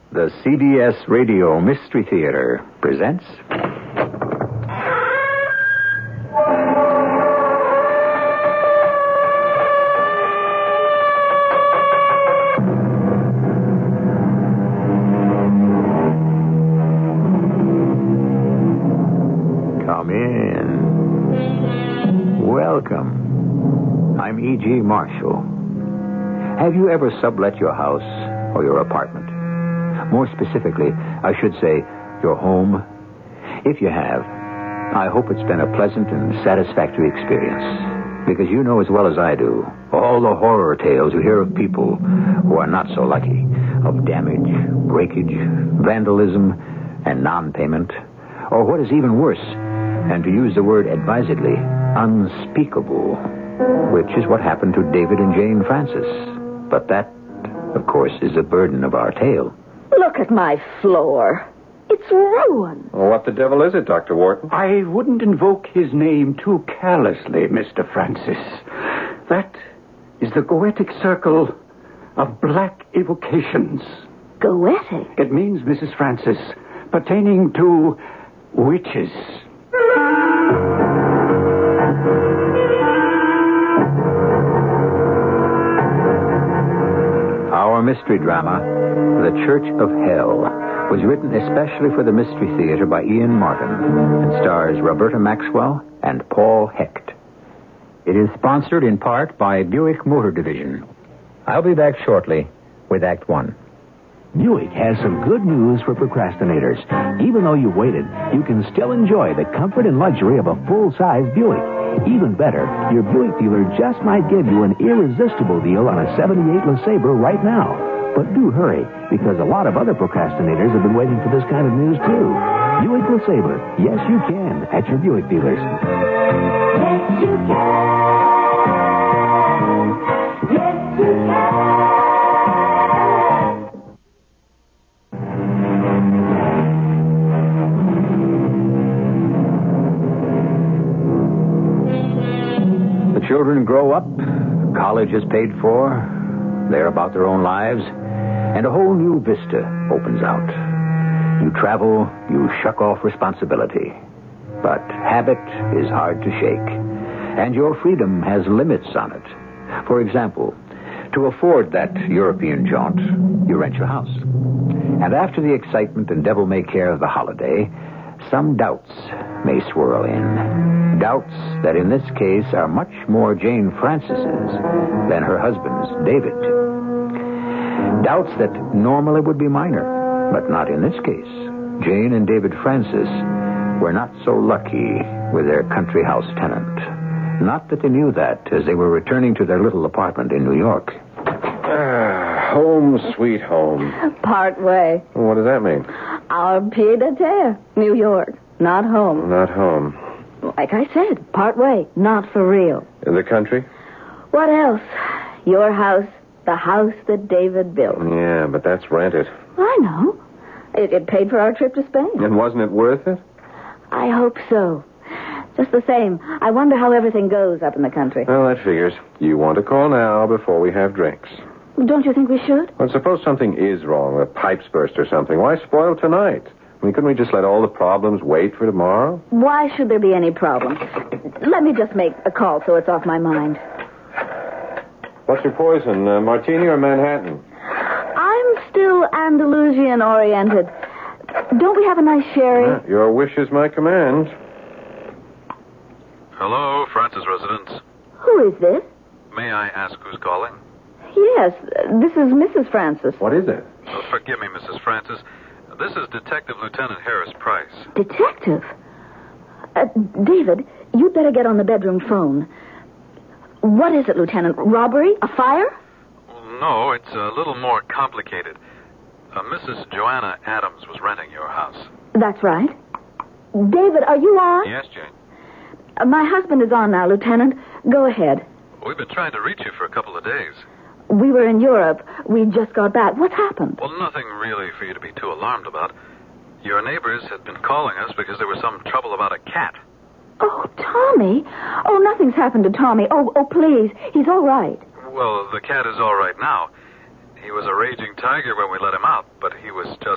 The CBS Radio Mystery Theater presents... Come in. Welcome. I'm E.G. Marshall. Have you ever sublet your house or your apartment? More specifically, I should say, your home. If you have, I hope it's been a pleasant and satisfactory experience. Because you know as well as I do, all the horror tales you hear of people who are not so lucky, of damage, breakage, vandalism, and non-payment, or what is even worse, and to use the word advisedly, unspeakable, which is what happened to David and Jane Francis. But that, of course, is the burden of our tale. Look at my floor. It's ruined. Well, what the devil is it, Dr. Wharton? I wouldn't invoke his name too carelessly, Mr. Francis. That is the Goetic circle of black evocations. Goetic? It means, Mrs. Francis, pertaining to witches. Our mystery drama, The Church of Hell, was written especially for the Mystery Theater by Ian Martin and stars Roberta Maxwell and Paul Hecht. It is sponsored in part by Buick Motor Division. I'll be back shortly with Act One. Buick has some good news for procrastinators. Even though you waited, you can still enjoy the comfort and luxury of a full-size Buick. Even better, your Buick dealer just might give you an irresistible deal on a 78 LeSabre right now. But do hurry, because a lot of other procrastinators have been waiting for this kind of news, too. Buick LeSabre. Yes, you can at your Buick dealers. Yes, you can. Yes, you can. The children grow up, college is paid for, they're about their own lives, and a whole new vista opens out. You travel, you shuck off responsibility. But habit is hard to shake, and your freedom has limits on it. For example, to afford that European jaunt, you rent your house. And after the excitement and devil-may-care of the holiday, some doubts may swirl in. Doubts that in this case are much more Jane Francis's than her husband's, David. Doubts that normally would be minor, but not in this case. Jane and David Francis were not so lucky with their country house tenant. Not that they knew that as they were returning to their little apartment in New York. Home, sweet home. Part way. What does that mean? Our pied-à-terre, New York. Not home. Not home. Like I said, part way. Not for real. In the country? What else? Your house, the house that David built. Yeah, but that's rented. I know. It paid for our trip to Spain. And wasn't it worth it? I hope so. Just the same, I wonder how everything goes up in the country. Well, that figures. You want to call now before we have drinks. Don't you think we should? Well, suppose something is wrong, the pipes burst or something. Why spoil tonight? I mean, couldn't we just let all the problems wait for tomorrow? Why should there be any problem? Let me just make a call so it's off my mind. What's your poison, martini or Manhattan? I'm still Andalusian-oriented. Don't we have a nice sherry? Your wish is my command. Hello, Francis residence. Who is this? May I ask who's calling? Yes, this is Mrs. Francis. What is it? Oh, forgive me, Mrs. Francis. This is Detective Lieutenant Harris Price. Detective? David, you'd better get on the bedroom phone. What is it, Lieutenant? Robbery? A fire? Well, no, it's a little more complicated. Mrs. Joanna Adams was renting your house. That's right. David, are you on? Yes, Jane. My husband is on now, Lieutenant. Go ahead. We've been trying to reach you for a couple of days. We were in Europe. We just got back. What's happened? Well, nothing really for you to be too alarmed about. Your neighbors had been calling us because there was some trouble about a cat. Oh, Tommy. Oh, nothing's happened to Tommy. Oh, please. He's all right. Well, the cat is all right now. He was a raging tiger when we let him out, but he was just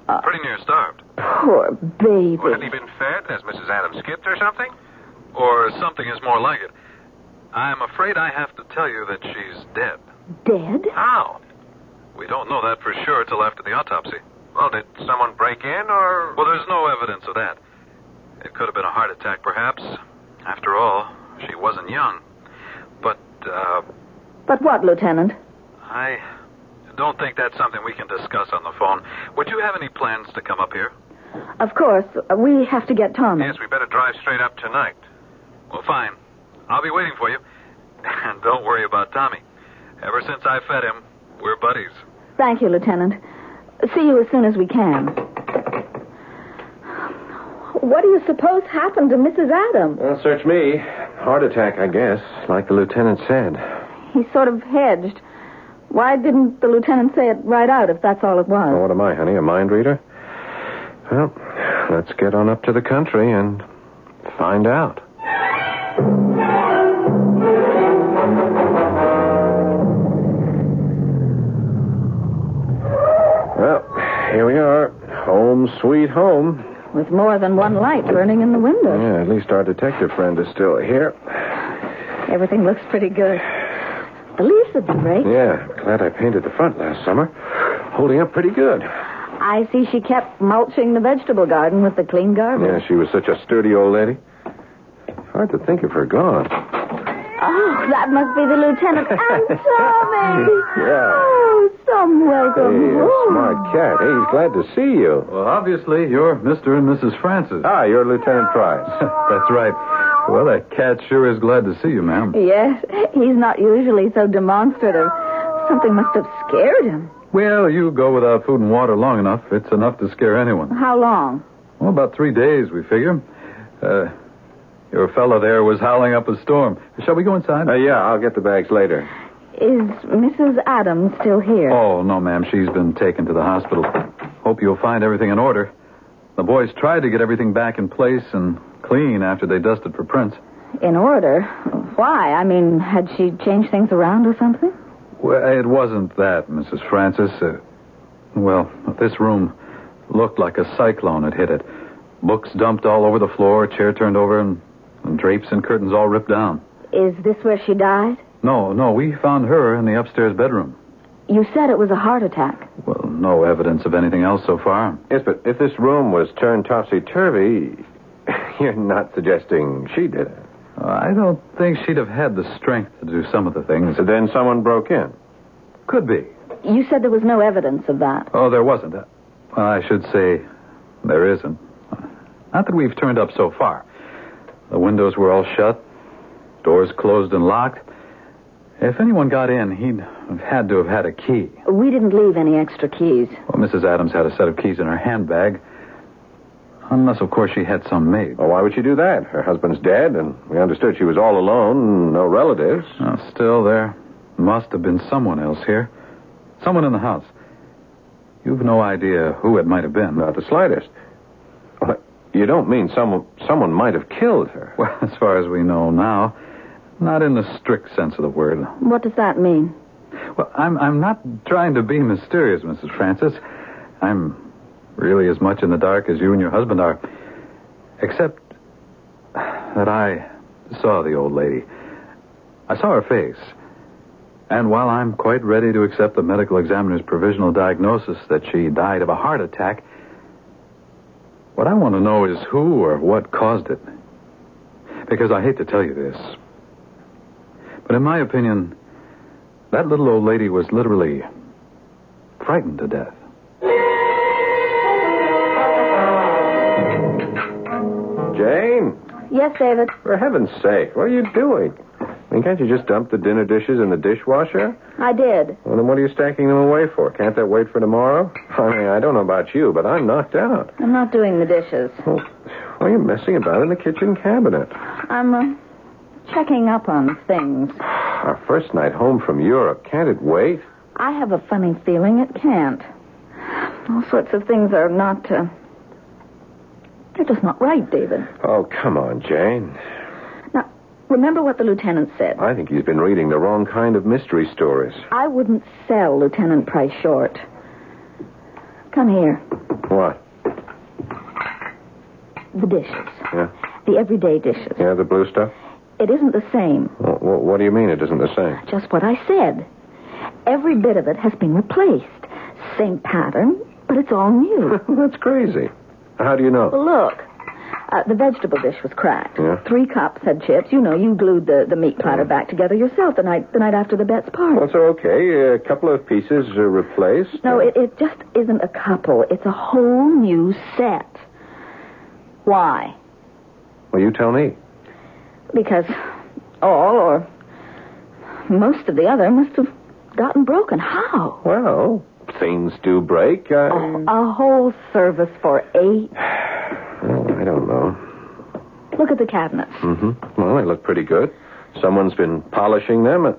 Pretty near starved. Poor baby. Well, had he been fed? Has Mrs. Adams skipped or something? Or something is more like it. I'm afraid I have to tell you that she's dead. Dead? How? We don't know that for sure till after the autopsy. Well, did someone break in or... Well, there's no evidence of that. It could have been a heart attack, perhaps. After all, she wasn't young. But, But what, Lieutenant? I don't think that's something we can discuss on the phone. Would you have any plans to come up here? Of course, we have to get Tommy. Yes, we better drive straight up tonight. Well, fine. I'll be waiting for you. And don't worry about Tommy. Ever since I fed him, we're buddies. Thank you, Lieutenant. See you as soon as we can. What do you suppose happened to Mrs. Adams? Well, search me. Heart attack, I guess, like the lieutenant said. He sort of hedged. Why didn't the lieutenant say it right out if that's all it was? Well, what am I, honey, a mind reader? Well, let's get on up to the country and find out. Well, here we are. Home sweet home. With more than one light burning in the window. Yeah, at least our detective friend is still here. Everything looks pretty good. The leaves would be great. Yeah, glad I painted the front last summer. Holding up pretty good. I see she kept mulching the vegetable garden with the clean garbage. Yeah, she was such a sturdy old lady. Hard to think of her gone. Oh, that must be the lieutenant and Tommy. Yeah. Oh, some welcome Hey, a home. smart cat. Hey, he's glad to see you. Well, obviously, you're Mr. and Mrs. Francis. Ah, you're Lieutenant Price. That's right. Well, that cat sure is glad to see you, ma'am. Yes, he's not usually so demonstrative. Something must have scared him. Well, you go without food and water long enough. It's enough to scare anyone. How long? Well, about 3 days, we figure. Your fellow there was howling up a storm. Shall we go inside? Yeah, I'll get the bags later. Is Mrs. Adams still here? Oh, no, ma'am. She's been taken to the hospital. Hope you'll find everything in order. The boys tried to get everything back in place and clean after they dusted for prints. In order? Why? I mean, had she changed things around or something? Well, it wasn't that, Mrs. Francis. Well, this room looked like a cyclone had hit it. Books dumped all over the floor, chair turned over, and drapes and curtains all ripped down. Is this where she died? No, we found her in the upstairs bedroom. You said it was a heart attack. Well, no evidence of anything else so far. Yes, but if this room was turned topsy-turvy, you're not suggesting she did it. I don't think she'd have had the strength to do some of the things. So then someone broke in. Could be. You said there was no evidence of that. Oh, there wasn't. Well, I should say there isn't. Not that we've turned up so far. The windows were all shut, doors closed and locked. If anyone got in, he'd have had to have had a key. We didn't leave any extra keys. Well, Mrs. Adams had a set of keys in her handbag. Unless, of course, she had some made. Well, why would she do that? Her husband's dead, and we understood she was all alone, no relatives. Still, there must have been someone else here. Someone in the house. You've no idea who it might have been. Not the slightest. Well, you don't mean someone might have killed her? Well, as far as we know now, not in the strict sense of the word. What does that mean? Well, I'm not trying to be mysterious, Mrs. Francis. I'm really as much in the dark as you and your husband are. Except that I saw the old lady. I saw her face. And while I'm quite ready to accept the medical examiner's provisional diagnosis that she died of a heart attack, what I want to know is who or what caused it. Because I hate to tell you this, but in my opinion, that little old lady was literally frightened to death. Jane? Yes, David. For heaven's sake, what are you doing? I mean, can't you just dump the dinner dishes in the dishwasher? I did. Well, then what are you stacking them away for? Can't that wait for tomorrow? I mean, I don't know about you, but I'm knocked out. I'm not doing the dishes. Well, why are you messing about in the kitchen cabinet? I'm checking up on things. Our first night home from Europe. Can't it wait? I have a funny feeling it can't. All sorts of things are not, they're just not right, David. Oh, come on, Jane. Now, remember what the lieutenant said. I think he's been reading the wrong kind of mystery stories. I wouldn't sell Lieutenant Price short. Come here. What? The dishes. Yeah? The everyday dishes. Yeah, the blue stuff? It isn't the same. What do you mean it isn't the same? Just what I said. Every bit of it has been replaced. Same pattern, but it's all new. That's crazy. How do you know? Well, look. The vegetable dish was cracked. Yeah? 3 cups had chips. You know, you glued the meat platter back together yourself the night after the Betts party. Well, so okay. A couple of pieces are replaced. No, it just isn't a couple. It's a whole new set. Why? Well, you tell me. Because all or most of the other must have gotten broken. How? Well, things do break. A whole service for 8. Well, I don't know. Look at the cabinets. Mm-hmm. Well, they look pretty good. Someone's been polishing them.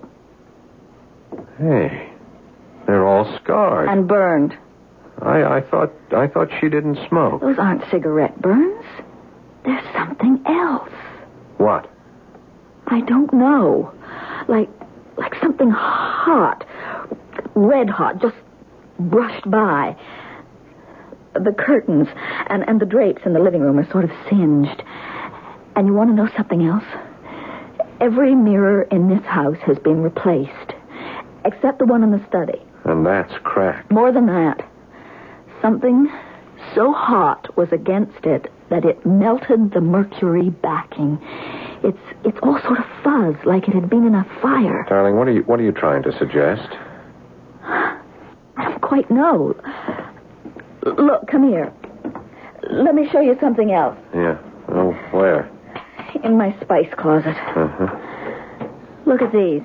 Hey, they're all scarred. And burned. I thought she didn't smoke. Those aren't cigarette burns. There's something else. What? I don't know. Like something hot. Red hot, just brushed by. The curtains and the drapes in the living room are sort of singed. And you want to know something else? Every mirror in this house has been replaced, except the one in the study. And that's cracked. More than that. Something so hot was against it that it melted the mercury backing. It's all sort of fuzz, like it had been in a fire. Darling, what are you trying to suggest? I don't quite know. Look, come here. Let me show you something else. Yeah. Oh, where? In my spice closet. Uh-huh. Look at these.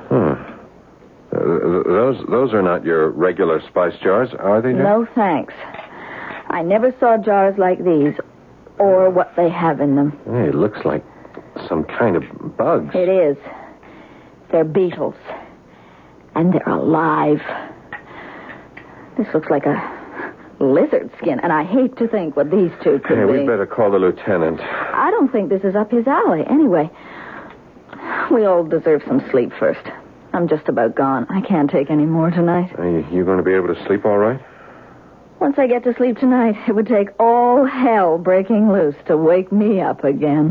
Those are not your regular spice jars, are they, Jack? No, thanks. I never saw jars like these, or what they have in them. Hey, it looks like some kind of bugs. It is. They're beetles. And they're alive. This looks like a lizard skin, and I hate to think what these two could be. We'd better call the lieutenant. I don't think this is up his alley. Anyway, we all deserve some sleep first. I'm just about gone. I can't take any more tonight. Are you going to be able to sleep all right? Once I get to sleep tonight, it would take all hell breaking loose to wake me up again.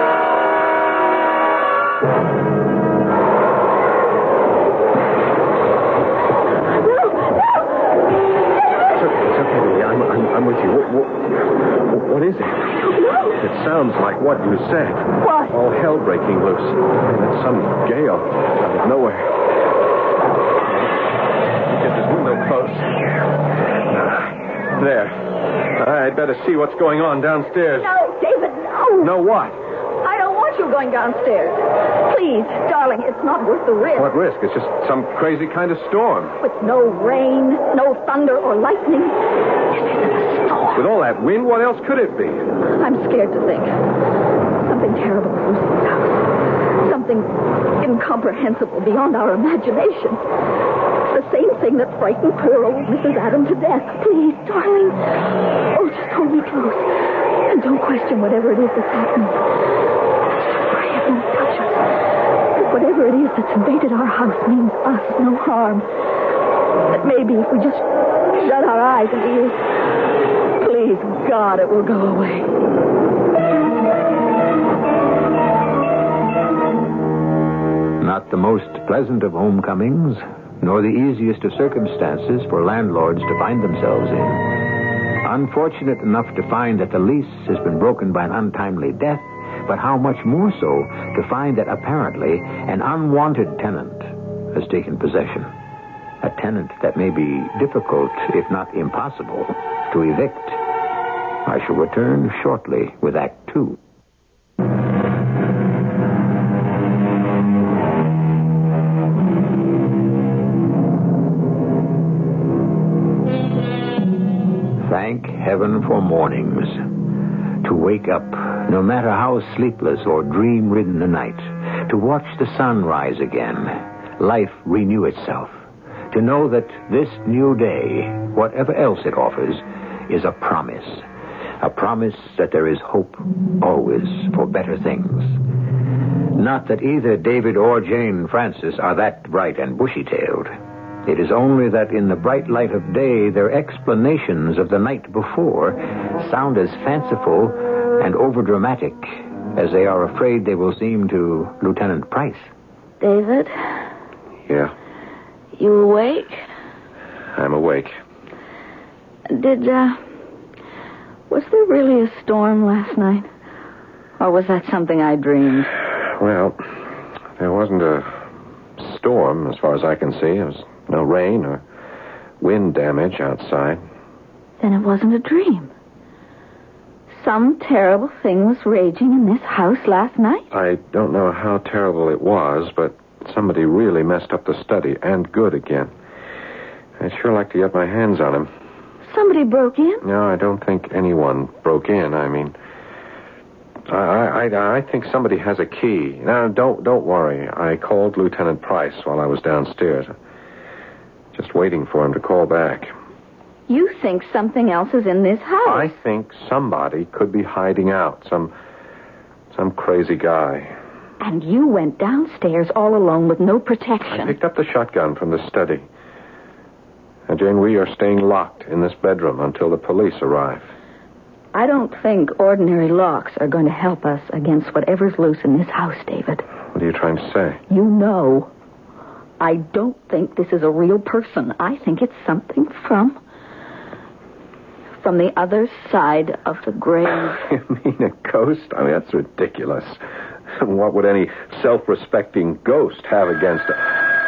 I'm with you. What is it? It sounds like what you said. What? All hell breaking loose. It's some gale out of nowhere. Get this window closed. There. I'd better see what's going on downstairs. No, David, no. No what? I don't want you going downstairs. Please, darling, it's not worth the risk. What risk? It's just some crazy kind of storm. With no rain, no thunder or lightning. This isn't a storm. With all that wind, what else could it be? I'm scared to think. Something terrible is loose in this house. Something incomprehensible beyond our imagination. The same thing that frightened poor old Mrs. Adam to death. Please, darling. Oh, just hold me close. And don't question whatever it is that's happening. For heaven's touch us. Whatever it is that's invaded our house means us no harm. But maybe if we just shut our eyes and ears, please, God, it will go away. Not the most pleasant of homecomings, nor the easiest of circumstances for landlords to find themselves in. Unfortunate enough to find that the lease has been broken by an untimely death, but how much more so to find that apparently an unwanted tenant has taken possession. A tenant that may be difficult, if not impossible, to evict. I shall return shortly with Act 2. Thank heaven for mornings. To wake up, no matter how sleepless or dream-ridden the night. To watch the sun rise again. Life renew itself. To know that this new day, whatever else it offers, is a promise. A promise that there is hope always for better things. Not that either David or Jane Francis are that bright and bushy-tailed. It is only that in the bright light of day, their explanations of the night before sound as fanciful and overdramatic as they are afraid they will seem to Lieutenant Price. David? Yeah, You awake? I'm awake. Was there really a storm last night? Or was that something I dreamed? Well, there wasn't a storm as far as I can see. There was no rain or wind damage outside. Then it wasn't a dream. Some terrible thing was raging in this house last night? I don't know how terrible it was, but somebody really messed up the study, and good again. I'd sure like to get my hands on him. Somebody broke in? No, I don't think anyone broke in. I mean, I think somebody has a key. Now, don't worry. I called Lieutenant Price while I was downstairs. Just waiting for him to call back. You think something else is in this house? I think somebody could be hiding out. Some crazy guy. And you went downstairs all alone with no protection. I picked up the shotgun from the study. Now, Jane, we are staying locked in this bedroom until the police arrive. I don't think ordinary locks are going to help us against whatever's loose in this house, David. What are you trying to say? You know, I don't think this is a real person. I think it's something from the other side of the grave. You mean a ghost? I mean, that's ridiculous. What would any self-respecting ghost have against it?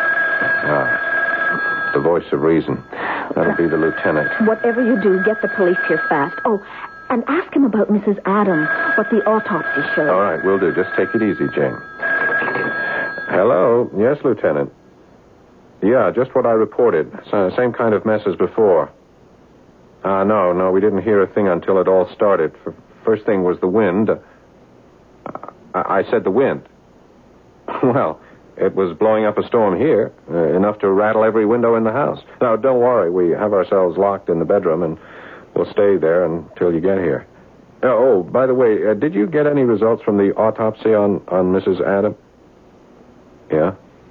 The voice of reason. That'll be the lieutenant. Whatever you do, get the police here fast. Oh, and ask him about Mrs. Adam, what the autopsy showed. All right, will do. Just take it easy, Jane. Hello. Yes, Lieutenant. Yeah, just what I reported. Same kind of mess as before. No, we didn't hear a thing until it all started. First thing was the wind. I said the wind. Well, it was blowing up a storm here, enough to rattle every window in the house. Now, don't worry. We have ourselves locked in the bedroom, and we'll stay there until you get here. Oh, by the way, did you get any results from the autopsy on Mrs. Adam? Yeah?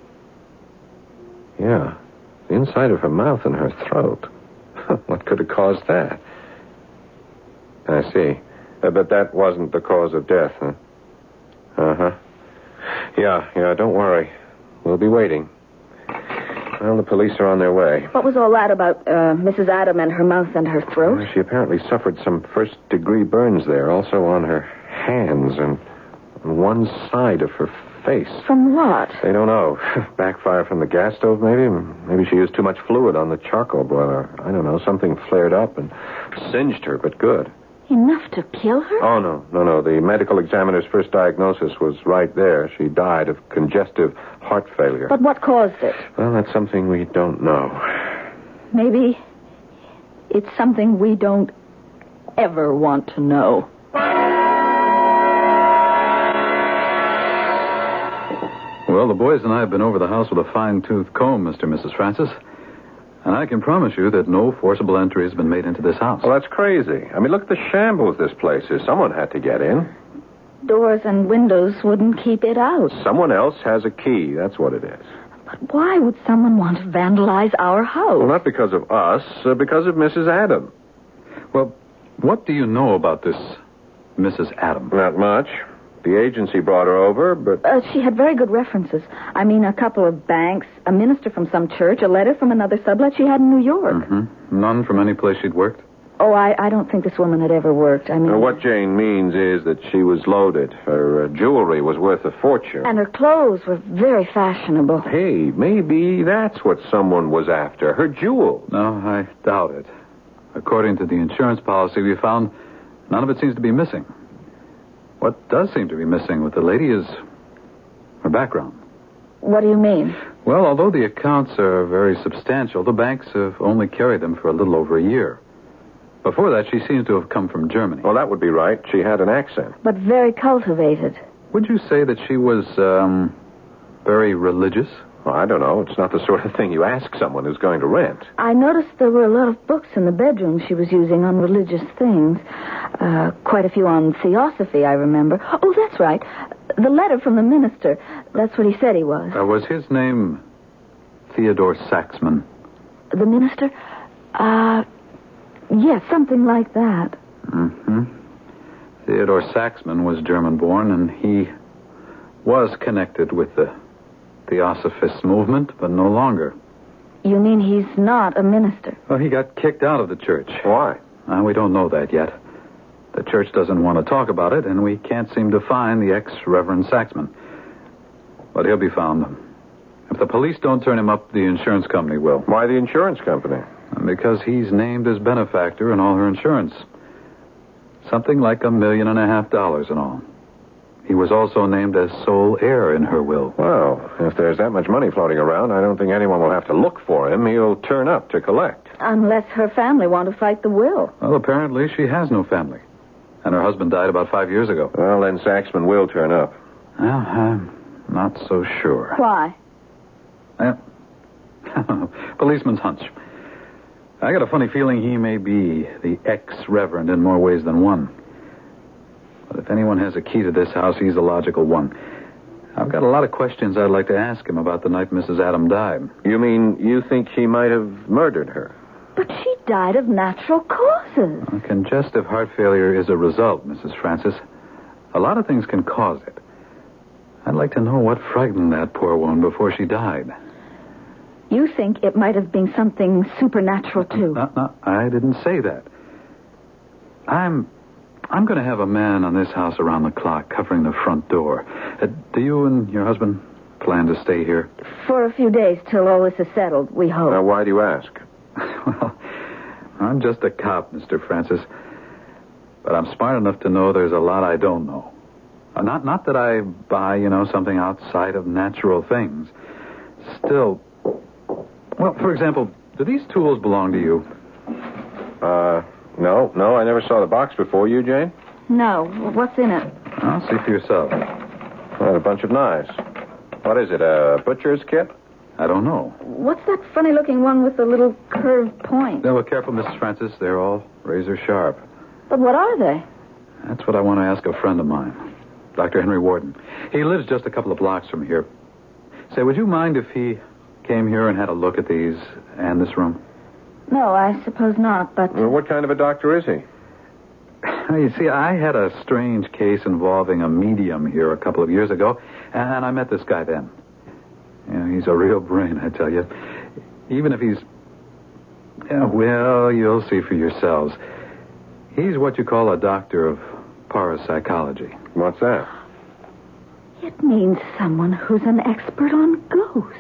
Yeah. The inside of her mouth and her throat. What could have caused that? I see. But that wasn't the cause of death, huh? Uh-huh. Yeah, don't worry. We'll be waiting. Well, the police are on their way. What was all that about Mrs. Adam and her mouth and her throat? Well, she apparently suffered some first-degree burns there, also on her hands and on one side of her face. From what? They don't know. Backfire from the gas stove, maybe? Maybe she used too much fluid on the charcoal boiler. I don't know. Something flared up and singed her, but good. Enough to kill her? Oh, no. The medical examiner's first diagnosis was right there. She died of congestive heart failure. But what caused it? Well, that's something we don't know. Maybe it's something we don't ever want to know. Well, the boys and I have been over the house with a fine-tooth comb, Mr. and Mrs. Francis. And I can promise you that no forcible entry has been made into this house. Well, that's crazy. I mean, look at the shambles this place is. Someone had to get in. Doors and windows wouldn't keep it out. Someone else has a key. That's what it is. But why would someone want to vandalize our house? Well, not because of us, because of Mrs. Adam. Well, what do you know about this Mrs. Adam? Not much. The agency brought her over, but... She had very good references. I mean, a couple of banks, a minister from some church, a letter from another sublet she had in New York. Mm-hmm. None from any place she'd worked? Oh, I don't think this woman had ever worked. I mean... what Jane means is that she was loaded. Her jewelry was worth a fortune. And her clothes were very fashionable. Hey, maybe that's what someone was after. Her jewels. No, I doubt it. According to the insurance policy we found, none of it seems to be missing. What does seem to be missing with the lady is her background. What do you mean? Well, although the accounts are very substantial, the banks have only carried them for a little over a year. Before that, she seems to have come from Germany. Well, that would be right. She had an accent. But very cultivated. Would you say that she was, very religious? Well, I don't know. It's not the sort of thing you ask someone who's going to rent. I noticed there were a lot of books in the bedroom she was using on religious things. Quite a few on theosophy, I remember. Oh, that's right. The letter from the minister. That's what he said he was. Was his name Theodore Saxman? The minister? Yes, something like that. Mm-hmm. Theodore Saxman was German-born, and he was connected with the Theosophist movement, but no longer. You mean he's not a minister? Well, he got kicked out of the church. Why? We don't know that yet. The church doesn't want to talk about it, and we can't seem to find the ex-Reverend Saxman. But he'll be found. If the police don't turn him up, the insurance company will. Why the insurance company? Because he's named as benefactor in all her insurance. Something like $1.5 million in all. He was also named as sole heir in her will. Well, if there's that much money floating around, I don't think anyone will have to look for him. He'll turn up to collect. Unless her family want to fight the will. Well, apparently she has no family. And her husband died about 5 years ago. Well, then Saxman will turn up. Well, I'm not so sure. Why? Policeman's hunch. I got a funny feeling he may be the ex-reverend in more ways than one. But if anyone has a key to this house, he's the logical one. I've got a lot of questions I'd like to ask him about the night Mrs. Adam died. You mean you think he might have murdered her? But she died of natural causes. Congestive heart failure is a result, Mrs. Francis. A lot of things can cause it. I'd like to know what frightened that poor woman before she died. You think it might have been something supernatural, too? No, I didn't say that. I'm going to have a man on this house around the clock covering the front door. Do you and your husband plan to stay here? For a few days till all this is settled, we hope. Now, why do you ask? Well, I'm just a cop, Mr. Francis. But I'm smart enough to know there's a lot I don't know. Not that I buy, something outside of natural things. Still, well, for example, do these tools belong to you? No, I never saw the box before. You, Jane? No. What's in it? I'll see for yourself. Well, a bunch of knives. What is it, a butcher's kit? I don't know. What's that funny-looking one with the little curved point? No, careful, Mrs. Francis. They're all razor sharp. But what are they? That's what I want to ask a friend of mine, Dr. Henry Warden. He lives just a couple of blocks from here. Say, would you mind if he came here and had a look at these and this room? No, I suppose not, but... Well, what kind of a doctor is he? You see, I had a strange case involving a medium here a couple of years ago, and I met this guy then. He's a real brain, I tell you. Even if he's... well, you'll see for yourselves. He's what you call a doctor of parapsychology. What's that? It means someone who's an expert on ghosts.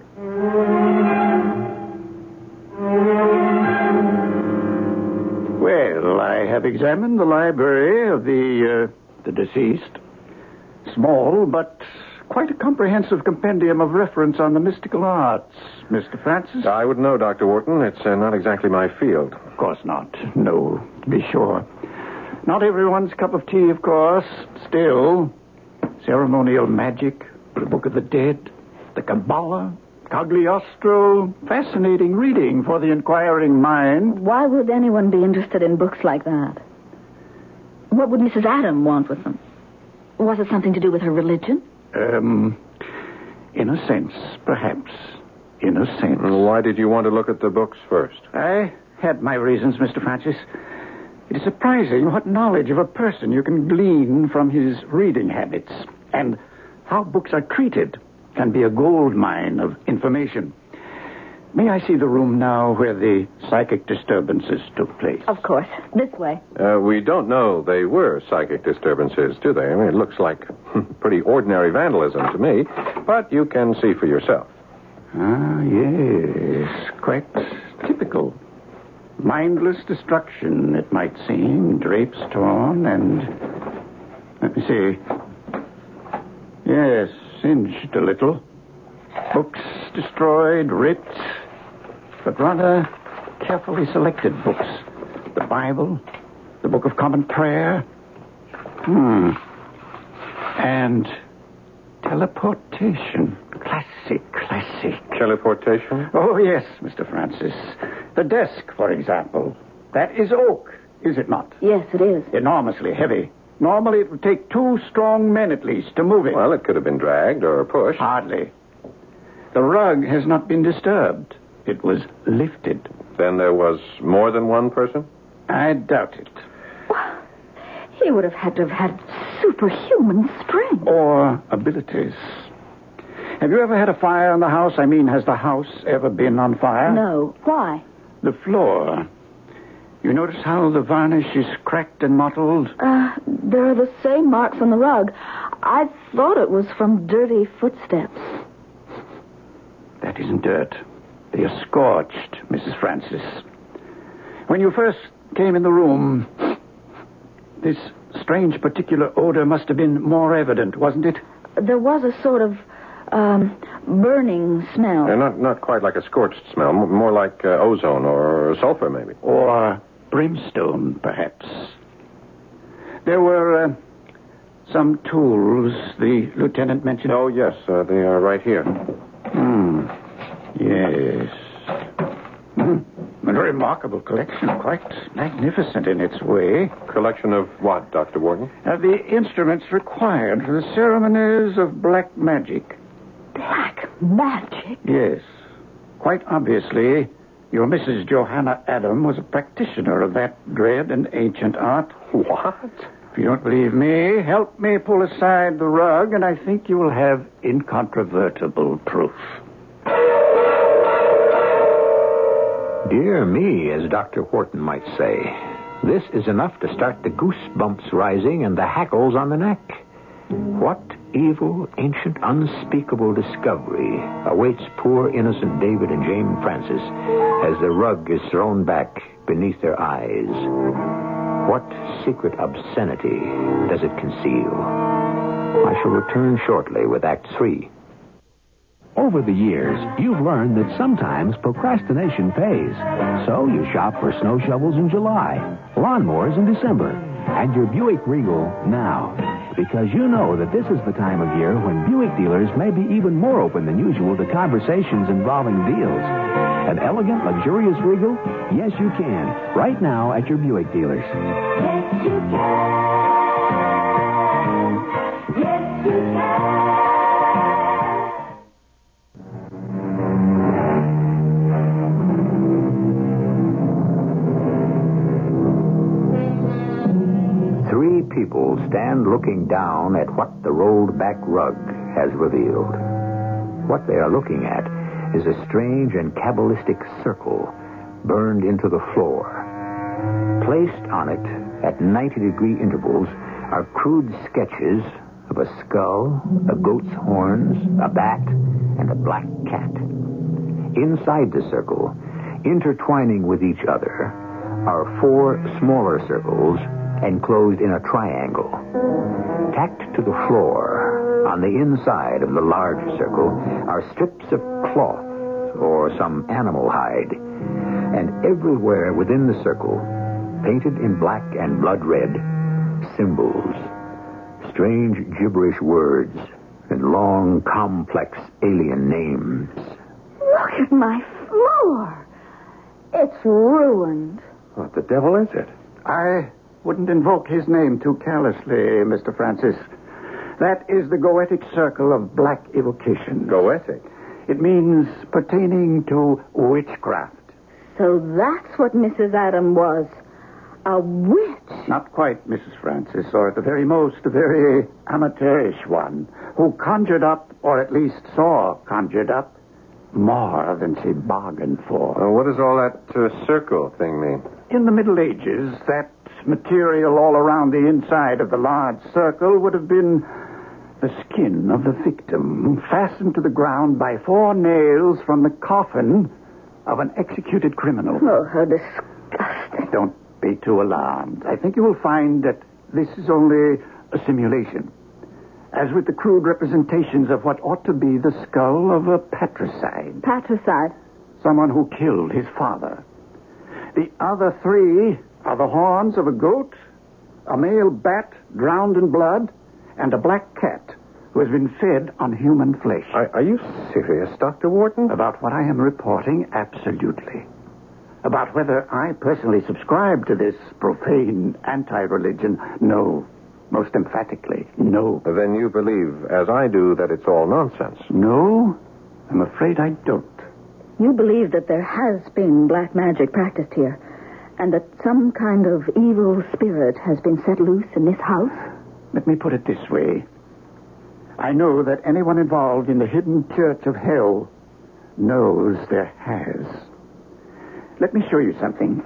Well, I have examined the library of the deceased. Small, but quite a comprehensive compendium of reference on the mystical arts. Mr. Francis? I would know, Dr. Wharton. It's not exactly my field. Of course not. No, to be sure. Not everyone's cup of tea, of course. Still, ceremonial magic, the Book of the Dead, the Kabbalah, Cagliostro, fascinating reading for the inquiring mind. Why would anyone be interested in books like that? What would Mrs. Adam want with them? Was it something to do with her religion? In a sense, perhaps. In a sense. Why did you want to look at the books first? I had my reasons, Mr. Francis. It is surprising what knowledge of a person you can glean from his reading habits. And how books are treated can be a gold mine of information. May I see the room now where the psychic disturbances took place? Of course. This way. We don't know they were psychic disturbances, do they? I mean, it looks like pretty ordinary vandalism to me, but you can see for yourself. Ah, yes. Quite typical. Mindless destruction, it might seem. Drapes torn and... Let me see. Yes, singed a little. Books destroyed, ripped, but rather carefully selected books. The Bible, the Book of Common Prayer. And teleportation. Classic. Teleportation? Oh, yes, Mr. Francis. The desk, for example. That is oak, is it not? Yes, it is. Enormously heavy. Normally it would take 2 strong men at least to move it. Well, it could have been dragged or pushed. Hardly. The rug has not been disturbed. it was lifted. Then there was more than one person? I doubt it. He would have had to have had superhuman strength. Or abilities. Have you ever had a fire in the house? I mean, has the house ever been on fire? No. Why? The floor. You notice how the varnish is cracked and mottled? There are the same marks on the rug. I thought it was from dirty footsteps. That isn't dirt. They are scorched, Mrs. Francis. When you first came in the room, this strange particular odor must have been more evident, wasn't it? There was a sort of burning smell. Not quite like a scorched smell. More like ozone or sulfur, maybe. Or brimstone, perhaps. There were some tools the lieutenant mentioned. Oh, yes. They are right here. Yes. A remarkable collection. Quite magnificent in its way. Collection of what, Dr. Wharton? The instruments required for the ceremonies of black magic. Black magic? Yes. Quite obviously, your Mrs. Johanna Adam was a practitioner of that dread and ancient art. What? If you don't believe me, help me pull aside the rug, and I think you will have incontrovertible proof. Dear me, as Dr. Wharton might say, this is enough to start the goosebumps rising and the hackles on the neck. What evil, ancient, unspeakable discovery awaits poor innocent David and Jane Francis as the rug is thrown back beneath their eyes? What secret obscenity does it conceal? I shall return shortly with Act 3. Over the years, you've learned that sometimes procrastination pays. So you shop for snow shovels in July, lawnmowers in December, and your Buick Regal now. Because you know that this is the time of year when Buick dealers may be even more open than usual to conversations involving deals. An elegant, luxurious Regal? Yes, you can. Right now at your Buick dealers. Yes, you can. Yes, you can. 3 people stand looking down at what the rolled-back rug has revealed. What they are looking at is a strange and cabalistic circle burned into the floor. Placed on it at 90-degree intervals are crude sketches of a skull, a goat's horns, a bat, and a black cat. Inside the circle, intertwining with each other, are 4 smaller circles enclosed in a triangle. Tacked to the floor on the inside of the large circle are strips of cloth or some animal hide. And everywhere within the circle, painted in black and blood red, symbols, strange gibberish words, and long, complex alien names. Look at my floor. It's ruined. What the devil is it? I wouldn't invoke his name too carelessly, Mr. Francis. That is the Goetic circle of black evocation. Goetic? It means pertaining to witchcraft. So that's what Mrs. Adam was. A witch. Not quite, Mrs. Francis, or at the very most, a very amateurish one, who conjured up, or at least saw conjured up, more than she bargained for. What does all that circle thing mean? In the Middle Ages, that material all around the inside of the large circle would have been the skin of the victim, fastened to the ground by 4 nails from the coffin of an executed criminal. Oh, how disgusting. Don't be too alarmed. I think you will find that this is only a simulation. As with the crude representations of what ought to be the skull of a patricide. Patricide? Someone who killed his father. The other 3 are the horns of a goat, a male bat drowned in blood, and a black cat who has been fed on human flesh. Are you serious, Dr. Wharton? About what I am reporting, absolutely. About whether I personally subscribe to this profane anti-religion, no. Most emphatically, no. Then you believe, as I do, that it's all nonsense. No, I'm afraid I don't. You believe that there has been black magic practiced here, and that some kind of evil spirit has been set loose in this house? Let me put it this way. I know that anyone involved in the hidden church of hell knows there has. Let me show you something.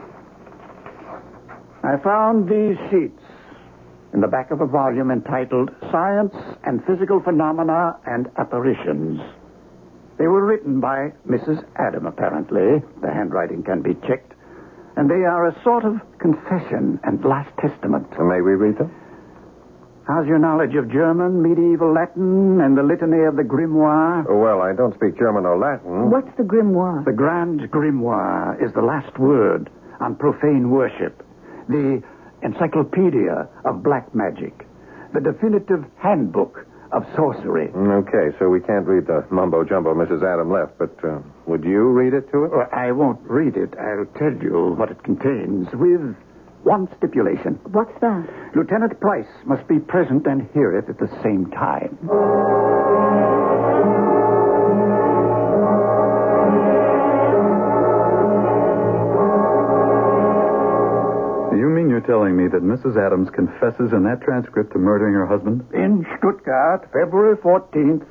I found these sheets in the back of a volume entitled Science and Physical Phenomena and Apparitions. They were written by Mrs. Adam, apparently. The handwriting can be checked. And they are a sort of confession and last testament. May we read them? How's your knowledge of German, medieval Latin, and the litany of the grimoire? Oh, well, I don't speak German or Latin. What's the grimoire? The Grand Grimoire is the last word on profane worship. The encyclopedia of black magic. The definitive handbook of sorcery. Okay, so we can't read the mumbo-jumbo Mrs. Adam left, but would you read it to us? Well, I won't read it. I'll tell you what it contains with one stipulation. What's that? Lieutenant Price must be present and hear it at the same time. You mean you're telling me that Mrs. Adams confesses in that transcript to murdering her husband? In Stuttgart, February 14th,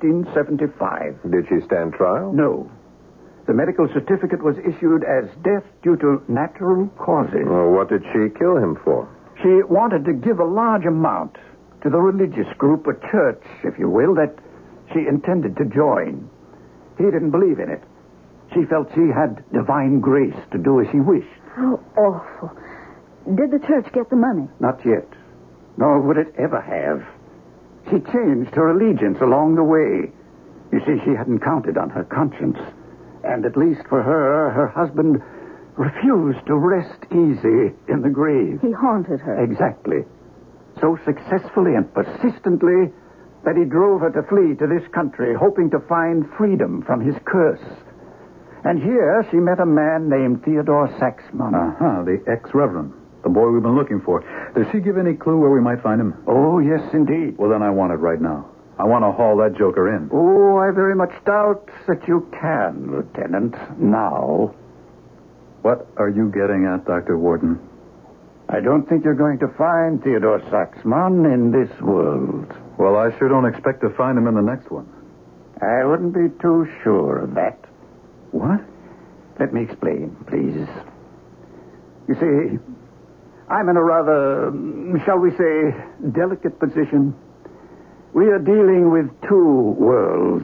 1975. Did she stand trial? No. The medical certificate was issued as death due to natural causes. Well, what did she kill him for? She wanted to give a large amount to the religious group, a church, if you will, that she intended to join. He didn't believe in it. She felt she had divine grace to do as she wished. How awful. Did the church get the money? Not yet. Nor would it ever have. She changed her allegiance along the way. You see, she hadn't counted on her conscience. And at least for her, her husband refused to rest easy in the grave. He haunted her. Exactly. So successfully and persistently that he drove her to flee to this country, hoping to find freedom from his curse. And here she met a man named Theodore Saxman. The ex-reverend. The boy we've been looking for. Does she give any clue where we might find him? Oh, yes, indeed. Well, then I want it right now. I want to haul that joker in. Oh, I very much doubt that you can, Lieutenant, now. What are you getting at, Dr. Warden? I don't think you're going to find Theodore Saxman in this world. Well, I sure don't expect to find him in the next one. I wouldn't be too sure of that. What? Let me explain, please. You see, I'm in a rather, shall we say, delicate position. We are dealing with two worlds,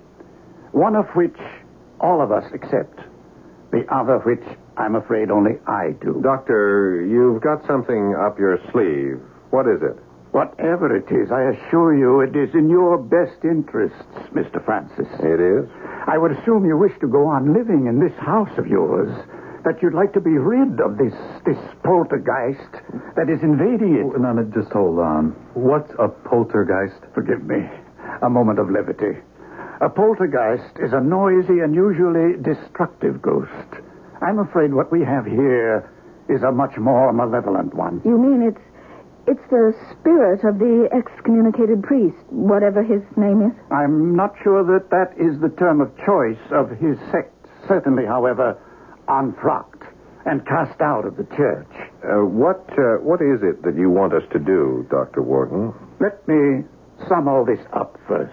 one of which all of us accept, the other which I'm afraid only I do. Doctor, you've got something up your sleeve. What is it? Whatever it is, I assure you it is in your best interests, Mr. Francis. It is? I would assume you wish to go on living in this house of yours, that you'd like to be rid of this poltergeist that is invading it. Oh, no, just hold on. What's a poltergeist? Forgive me. A moment of levity. A poltergeist is a noisy and usually destructive ghost. I'm afraid what we have here is a much more malevolent one. You mean it's the spirit of the excommunicated priest, whatever his name is? I'm not sure that is the term of choice of his sect. Certainly, however, unfrocked and cast out of the church. What is it that you want us to do, Dr. Warden? Let me sum all this up first.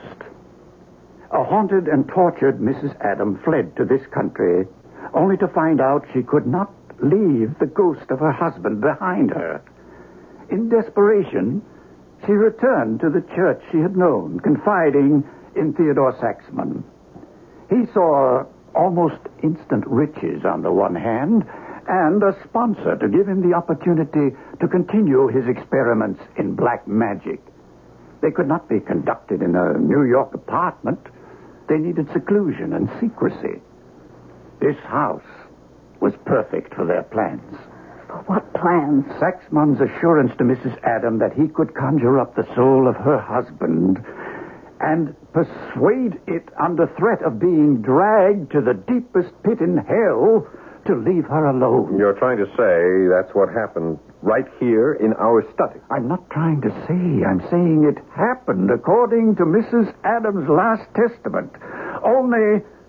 A haunted and tortured Mrs. Adam fled to this country only to find out she could not leave the ghost of her husband behind her. In desperation, she returned to the church she had known, confiding in Theodore Saxman. He saw almost instant riches on the one hand, and a sponsor to give him the opportunity to continue his experiments in black magic. They could not be conducted in a New York apartment. They needed seclusion and secrecy. This house was perfect for their plans. For what plans? Saxman's assurance to Mrs. Adam that he could conjure up the soul of her husband and persuade it under threat of being dragged to the deepest pit in hell to leave her alone. You're trying to say that's what happened right here in our study. I'm not trying to say. I'm saying it happened according to Mrs. Adams' last testament. Only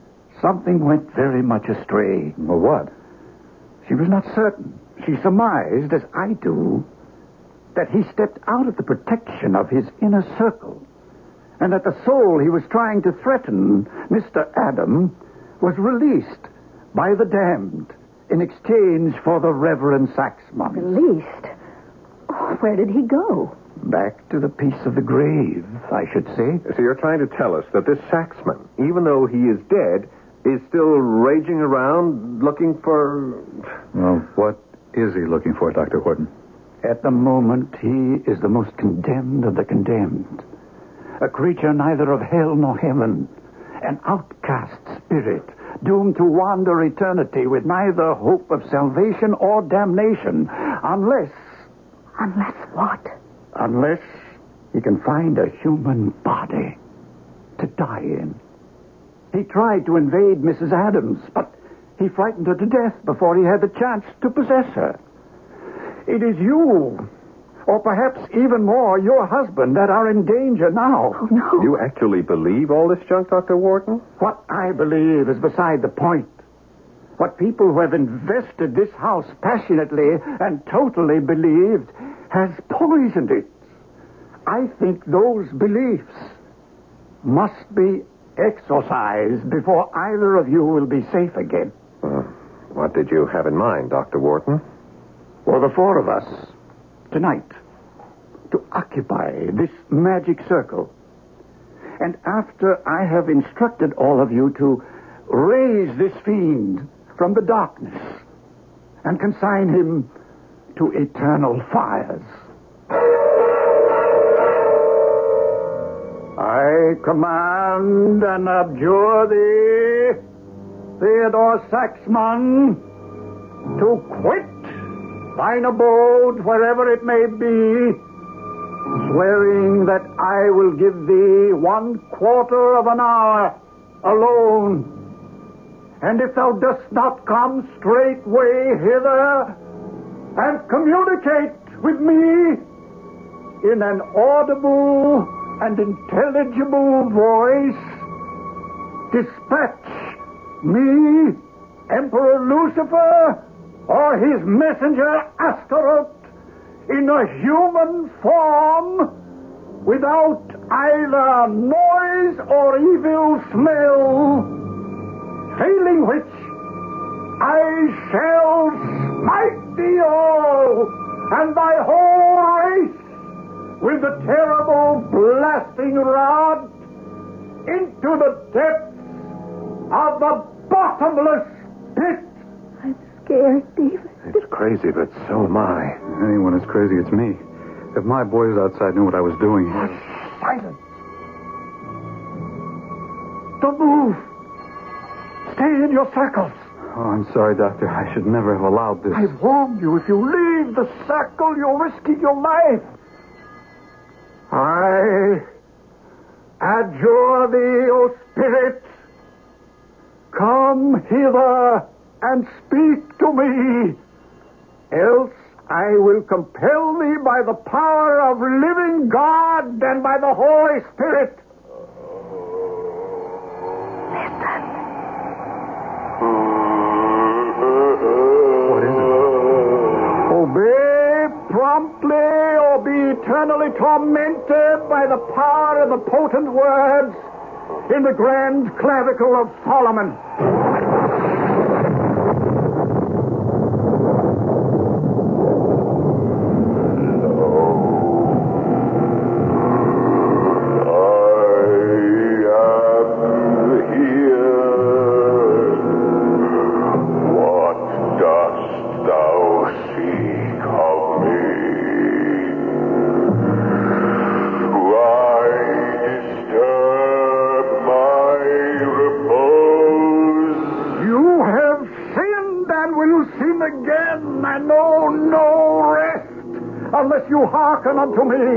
something went very much astray. Well, what? She was not certain. She surmised, as I do, that he stepped out of the protection of his inner circle, and that the soul he was trying to threaten, Mr. Adam, was released by the damned in exchange for the Reverend Saxman. Released? Oh, where did he go? Back to the peace of the grave, I should say. So you're trying to tell us that this Saxman, even though he is dead, is still raging around looking for... Well, what is he looking for, Dr. Horton? At the moment, he is the most condemned of the condemned. A creature neither of hell nor heaven. An outcast spirit, doomed to wander eternity with neither hope of salvation or damnation, unless... Unless what? Unless he can find a human body to die in. He tried to invade Mrs. Adams, but he frightened her to death before he had the chance to possess her. It is you, or perhaps even more your husband, that are in danger now. Oh, no. You actually believe all this junk, Dr. Wharton? What I believe is beside the point. What people who have invested this house passionately and totally believed has poisoned it. I think those beliefs must be exorcised before either of you will be safe again. What did you have in mind, Dr. Wharton? For the four of us, tonight, to occupy this magic circle. And after I have instructed all of you to raise this fiend from the darkness and consign him to eternal fires. I command and abjure thee, Theodore Saxman, to quit thine abode wherever it may be, swearing that I will give thee 1/4 of an hour alone. And if thou dost not come straightway hither and communicate with me in an audible and intelligible voice, dispatch me, Emperor Lucifer, or his messenger Astaroth, in a human form, without either noise or evil smell, failing which I shall smite thee all and thy whole race with the terrible blasting rod into the depths of the bottomless pit. I'm scared, David. It's crazy, but so am I. Anyone as crazy as me. If my boys outside knew what I was doing... Silence. Don't move. Stay in your circles. Oh, I'm sorry, Doctor. I should never have allowed this. I warned you, if you leave the circle, you're risking your life. I adjure thee, O Spirit, come hither and speak to me, else I will compel thee by the power of living God and by the Holy Spirit. What is it? Obey promptly or be eternally tormented by the power of the potent words in the grand clavicle of Solomon. Unless you hearken unto me.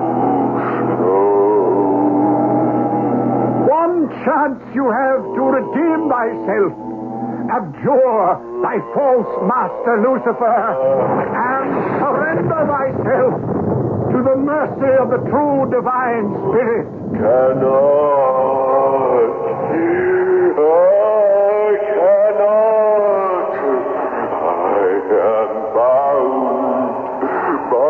One chance you have to redeem thyself. Abjure thy false master Lucifer and surrender thyself to the mercy of the true divine spirit. Cannot.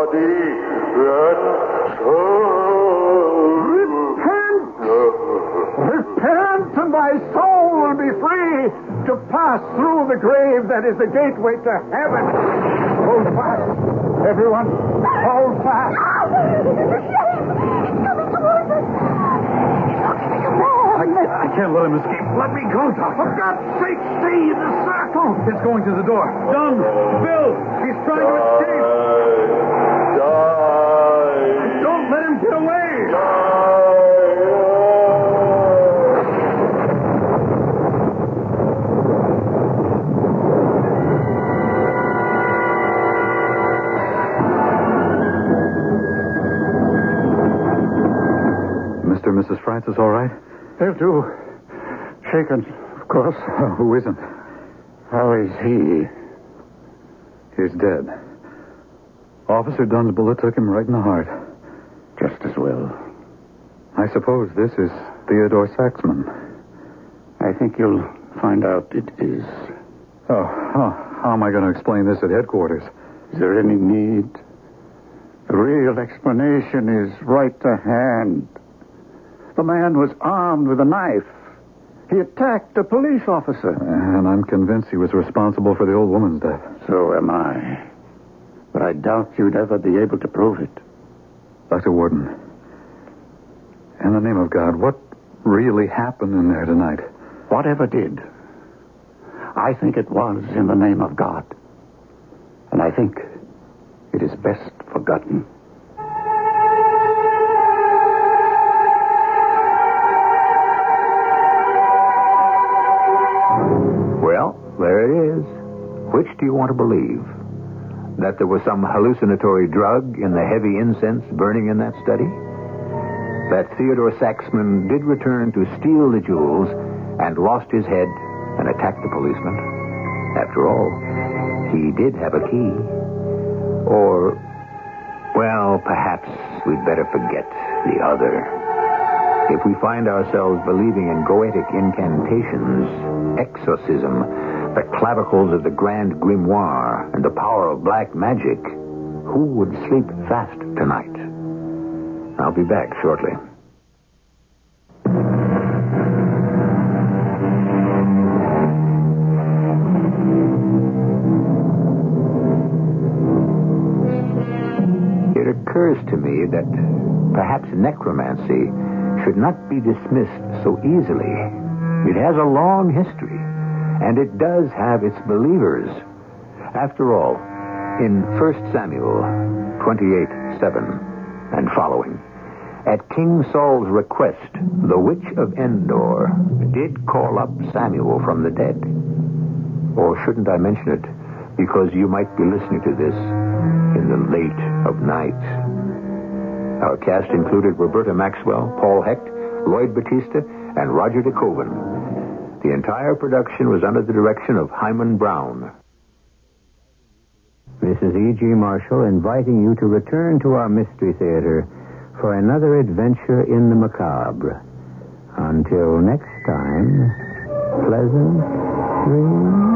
Repent, and thy soul will be free to pass through the grave that is the gateway to heaven. Hold fast, everyone. Hold fast. I can't let him escape. Let me go, Doctor. For God's sake, stay in the circle. It's going to the door. Dunn! Bill! He's trying to escape! Don't let him get away! Mr. and Mrs. Francis all right? They'll do. Shaken, of course. Who isn't? How is he? He's dead. Officer Dunn's bullet took him right in the heart. Just as well. I suppose this is Theodore Saxman. I think you'll find out it is. Oh, how am I going to explain this at headquarters? Is there any need? The real explanation is right to hand. The man was armed with a knife. He attacked a police officer. And I'm convinced he was responsible for the old woman's death. So am I. But I doubt you'd ever be able to prove it. Dr. Warden, in the name of God, what really happened in there tonight? Whatever did, I think it was in the name of God. And I think it is best forgotten. Well, there it is. Which do you want to believe? That there was some hallucinatory drug in the heavy incense burning in that study? That Theodore Saxman did return to steal the jewels and lost his head and attacked the policeman? After all, he did have a key. Or, well, perhaps we'd better forget the other. If we find ourselves believing in goetic incantations, exorcism, the clavicles of the Grand Grimoire, and the power of black magic, who would sleep fast tonight? I'll be back shortly. It occurs to me that perhaps necromancy should not be dismissed so easily. It has a long history, and it does have its believers. After all, in 1 Samuel 28:7 and following, at King Saul's request, the witch of Endor did call up Samuel from the dead. Or shouldn't I mention it, because you might be listening to this in the late of night. Our cast included Roberta Maxwell, Paul Hecht, Lloyd Batista, and Roger DeKoven. The entire production was under the direction of Hyman Brown. This is E.G. Marshall inviting you to return to our Mystery Theater for another adventure in the macabre. Until next time, pleasant dreams.